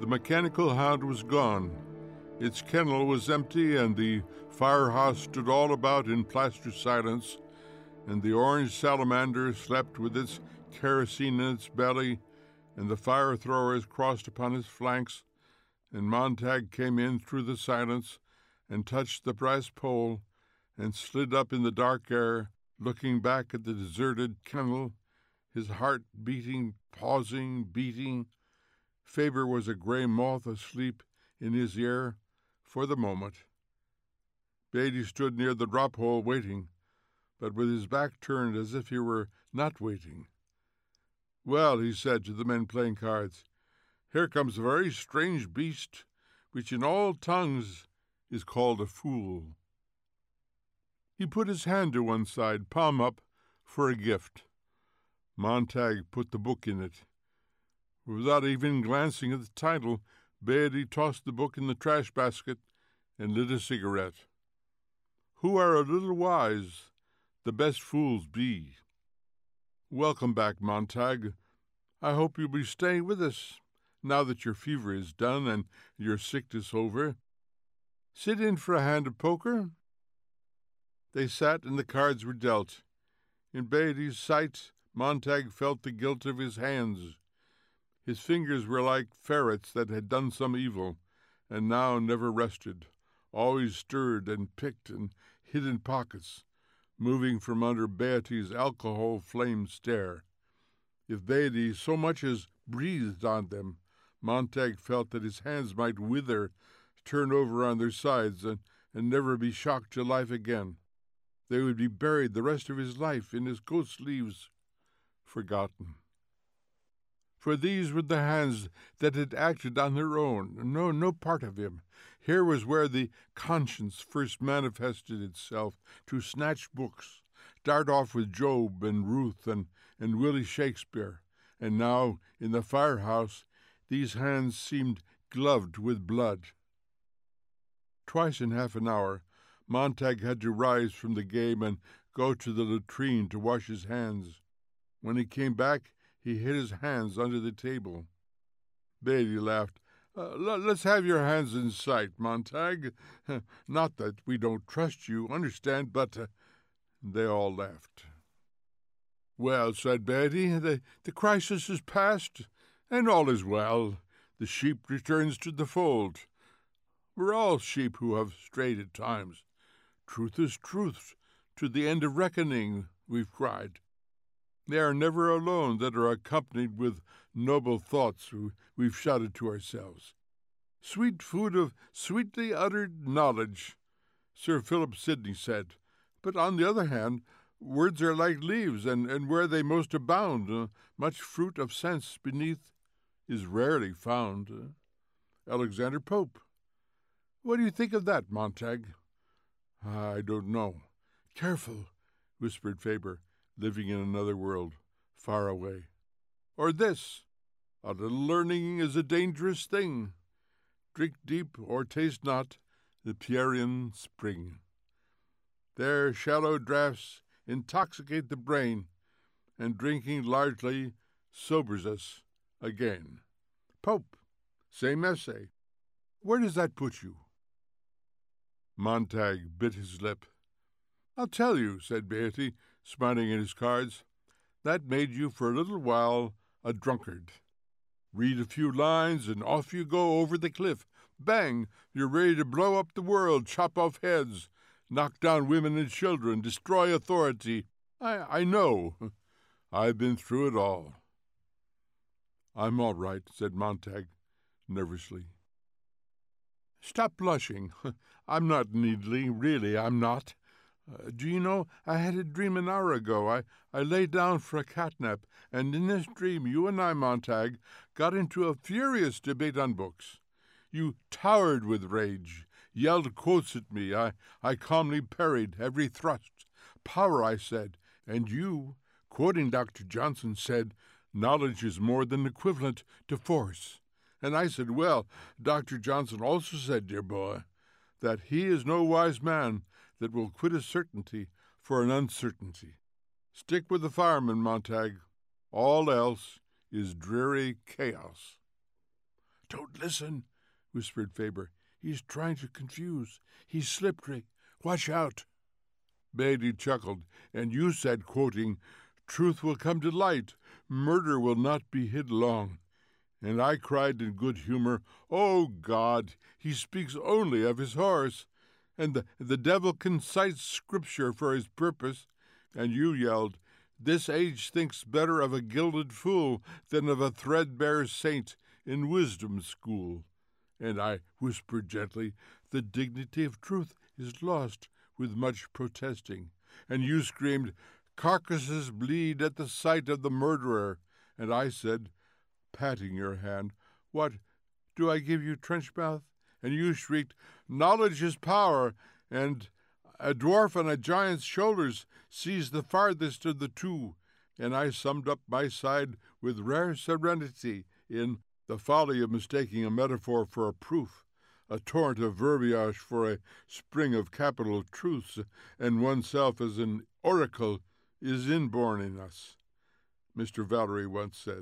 mechanical hound was gone. Its kennel was empty, and the firehouse stood all about in plaster silence, and the orange salamander slept with its kerosene in its belly, and the fire throwers crossed upon its flanks, and Montag came in through the silence and touched the brass pole and slid up in the dark air, looking back at the deserted kennel, his heart beating, pausing, beating. Faber was a gray moth asleep in his ear for the moment. Beatty stood near the drop hole waiting, but with his back turned as if he were not waiting. "Well," he said to the men playing cards, "here comes a very strange beast, which in all tongues is called a fool." He put his hand to one side, palm up, for a gift. Montag put the book in it. Without even glancing at the title, Beatty tossed the book in the trash basket and lit a cigarette. "Who are a little wise, the best fools be." "Welcome back, Montag. I hope you'll be staying with us, now that your fever is done and your sickness over. Sit in for a hand of poker." They sat, and the cards were dealt. In Beatty's sight, Montag felt the guilt of his hands. His fingers were like ferrets that had done some evil, and now never rested, always stirred and picked and hid in pockets, moving from under Beatty's alcohol-flamed stare. If Beatty so much as breathed on them, Montag felt that his hands might wither, turn over on their sides, and never be shocked to life again. They would be buried the rest of his life in his coat sleeves, forgotten. For these were the hands that had acted on their own, no part of him. Here was where the conscience first manifested itself, to snatch books, dart off with Job and Ruth and Willie Shakespeare. And now, in the firehouse, these hands seemed gloved with blood. Twice in half an hour, Montag had to rise from the game and go to the latrine to wash his hands. When he came back, he hid his hands under the table. Beatty laughed. Let's have your hands in sight, Montag. Not that we don't trust you, understand, but..." They all laughed. "Well," said Beatty, the crisis is past, and all is well. The sheep returns to the fold. We're all sheep who have strayed at times. Truth is truth, to the end of reckoning, we've cried. They are never alone that are accompanied with noble thoughts we've shouted to ourselves. Sweet food of sweetly uttered knowledge, Sir Philip Sidney said. But on the other hand, words are like leaves, and where they most abound, much fruit of sense beneath is rarely found. Alexander Pope. What do you think of that, Montag? I don't know. Careful, whispered Faber, living in another world, far away. Or this, a little learning is a dangerous thing. Drink deep or taste not the Pierian spring. Their shallow draughts intoxicate the brain, and drinking largely sobers us again. Pope, same essay. Where does that put you? Montag bit his lip. I'll tell you, said Beatty, smiling at his cards. That made you for a little while a drunkard. Read a few lines and off you go over the cliff. Bang! You're ready to blow up the world, chop off heads, knock down women and children, destroy authority. I know. I've been through it all. I'm all right, said Montag, nervously. Stop blushing. I'm not Needly, really, I'm not. Do you know, I had a dream an hour ago. I lay down for a catnap, and in this dream you and I, Montag, got into a furious debate on books. You towered with rage, yelled quotes at me. I calmly parried every thrust. Power, I said, and you, quoting Dr. Johnson, said, knowledge is more than equivalent to force. And I said, well, Dr. Johnson also said, dear boy, that he is no wise man that will quit a certainty for an uncertainty. Stick with the fireman, Montag. All else is dreary chaos. Don't listen, whispered Faber. He's trying to confuse. He's slippery. Watch out. Beatty chuckled, and you said, quoting, "Truth will come to light. Murder will not be hid long." And I cried in good humor, "Oh, God, he speaks only of his horse, and the devil can cite Scripture for his purpose." And you yelled, "This age thinks better of a gilded fool than of a threadbare saint in wisdom school." And I whispered gently, "The dignity of truth is lost with much protesting." And you screamed, "Carcasses bleed at the sight of the murderer." And I said, patting your hand, "What, do I give you trench mouth?" And you shrieked, "Knowledge is power, and a dwarf on a giant's shoulders sees the farthest of the two." And I summed up my side with rare serenity in "The folly of mistaking a metaphor for a proof, a torrent of verbiage for a spring of capital truths, and oneself as an oracle is inborn in us," Mr. Valery once said.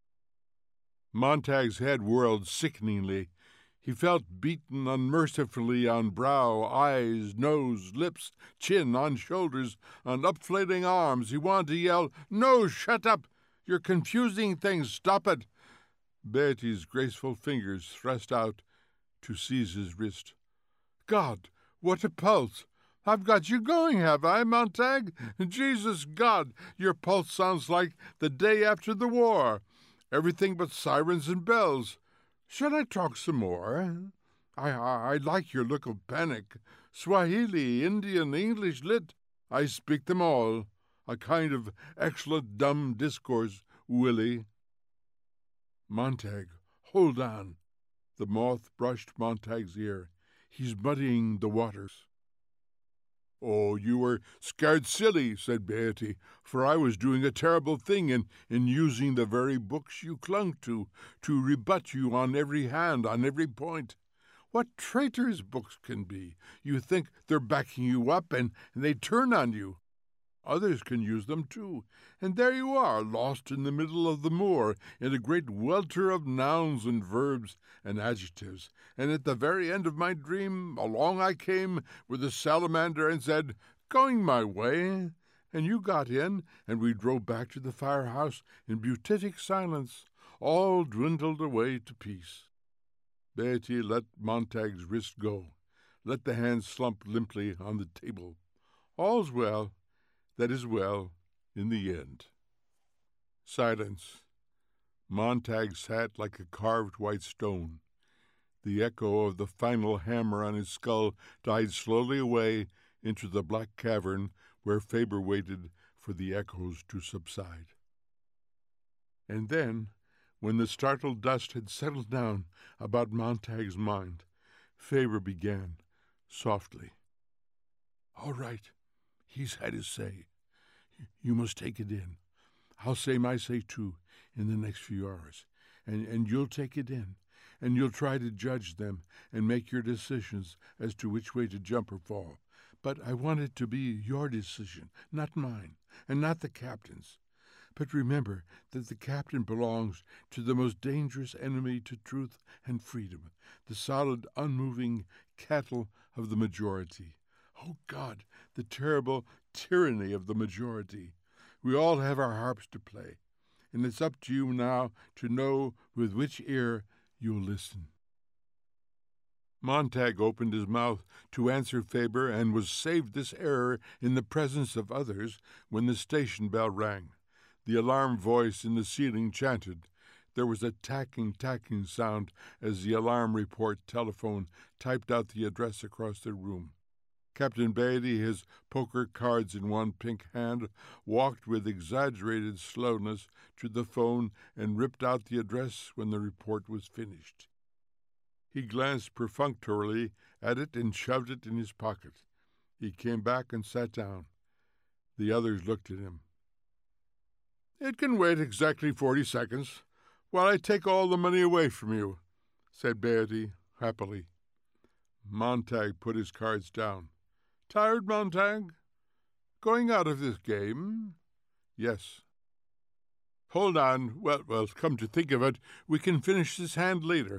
Montag's head whirled sickeningly. He felt beaten unmercifully on brow, eyes, nose, lips, chin, on shoulders, on upflating arms. He wanted to yell, "No, shut up! You're confusing things. Stop it!" Beatty's graceful fingers thrust out to seize his wrist. "God, what a pulse! I've got you going, have I, Montag? Jesus God, your pulse sounds like the day after the war. Everything but sirens and bells. Shall I talk some more? I like your look of panic. Swahili, Indian, English, lit. I speak them all. A kind of excellent dumb discourse, Willie." "Montag, hold on." The moth brushed Montag's ear. "He's muddying the waters." "Oh, you were scared silly," said Beatty, "for I was doing a terrible thing in using the very books you clung to rebut you on every hand, on every point. What traitors books can be! You think they're backing you up, and they turn on you. Others can use them too, and there you are, lost in the middle of the moor, in a great welter of nouns and verbs and adjectives. And at the very end of my dream, along I came with a salamander and said, 'Going my way.' And you got in, and we drove back to the firehouse in beatific silence. All dwindled away to peace." Beatty let Montag's wrist go, let the hand slump limply on the table. "All's well that is well in the end." Silence. Montag sat like a carved white stone. The echo of the final hammer on his skull died slowly away into the black cavern where Faber waited for the echoes to subside. And then, when the startled dust had settled down about Montag's mind, Faber began, softly, "All right. He's had his say. You must take it in. I'll say my say, too, in the next few hours. And you'll take it in, and you'll try to judge them and make your decisions as to which way to jump or fall. But I want it to be your decision, not mine, and not the captain's. But remember that the captain belongs to the most dangerous enemy to truth and freedom, the solid, unmoving cattle of the majority. Oh, God, the terrible tyranny of the majority. We all have our harps to play, and it's up to you now to know with which ear you'll listen." Montag opened his mouth to answer Faber and was saved this error in the presence of others when the station bell rang. The alarm voice in the ceiling chanted. There was a tacking sound as the alarm report telephone typed out the address across the room. Captain Beatty, his poker cards in one pink hand, walked with exaggerated slowness to the phone and ripped out the address when the report was finished. He glanced perfunctorily at it and shoved it in his pocket. He came back and sat down. The others looked at him. "It can wait exactly 40 seconds, while I take all the money away from you," said Beatty happily. Montag put his cards down. "Tired, Montag? Going out of this game?" "Yes." "Hold on. Well, come to think of it, we can finish this hand later.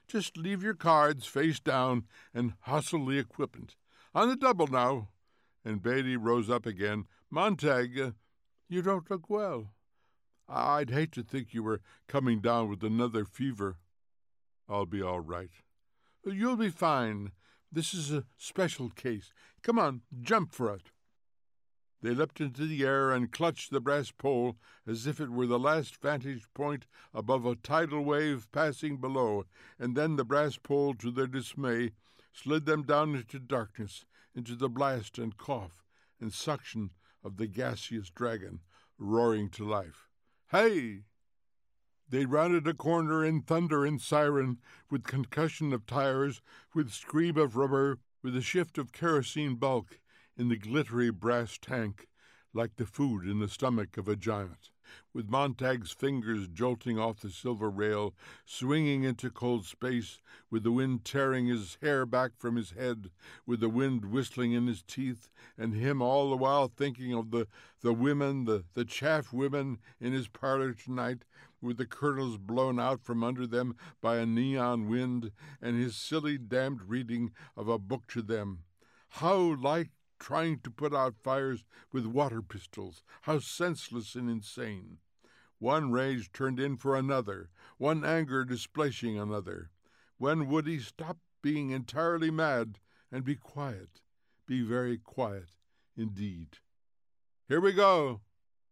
Just leave your cards face down and hustle the equipment. On the double now." And Beatty rose up again. "Montague, you don't look well. I'd hate to think you were coming down with another fever." "I'll be all right." "You'll be fine. This is a special case. Come on, jump for it." They leapt into the air and clutched the brass pole as if it were the last vantage point above a tidal wave passing below, and then the brass pole, to their dismay, slid them down into darkness, into the blast and cough and suction of the gaseous dragon, roaring to life. "Hey!" They rounded a corner in thunder and siren, with concussion of tires, with scream of rubber, with a shift of kerosene bulk in the glittery brass tank, like the food in the stomach of a giant, with Montague's fingers jolting off the silver rail, swinging into cold space, with the wind tearing his hair back from his head, with the wind whistling in his teeth, and him all the while thinking of the women, the chaff women in his parlor tonight, with the curtains blown out from under them by a neon wind, and his silly damned reading of a book to them. How like trying to put out fires with water pistols, how senseless and insane. One rage turned in for another, one anger displacing another. When would he stop being entirely mad and be quiet, be very quiet indeed? "Here we go."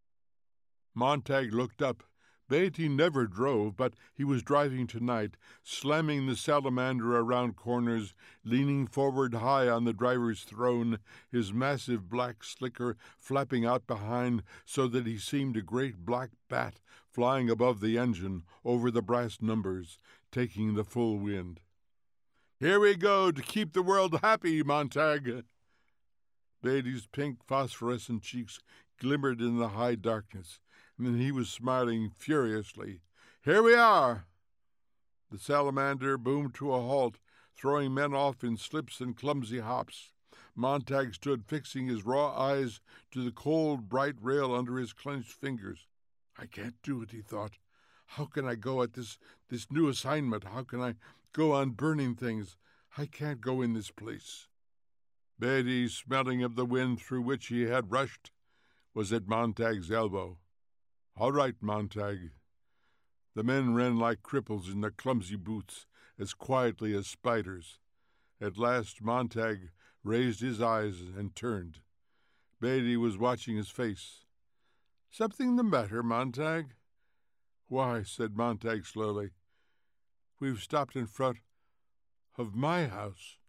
Montague looked up. Beatty never drove, but he was driving tonight, slamming the salamander around corners, leaning forward high on the driver's throne, his massive black slicker flapping out behind so that he seemed a great black bat flying above the engine over the brass numbers, taking the full wind. "Here we go to keep the world happy, Montague." Beatty's pink phosphorescent cheeks glimmered in the high darkness, and then he was smiling furiously. "Here we are!" The salamander boomed to a halt, throwing men off in slips and clumsy hops. Montague stood fixing his raw eyes to the cold, bright rail under his clenched fingers. "I can't do it," he thought. "How can I go at this new assignment? How can I go on burning things? I can't go in this place." Beatty, smelling of the wind through which he had rushed, was at Montague's elbow. "All right, Montague." The men ran like cripples in their clumsy boots, as quietly as spiders. At last Montague raised his eyes and turned. Beatty was watching his face. "Something the matter, Montague?" "Why," said Montague slowly, "we've stopped in front of my house."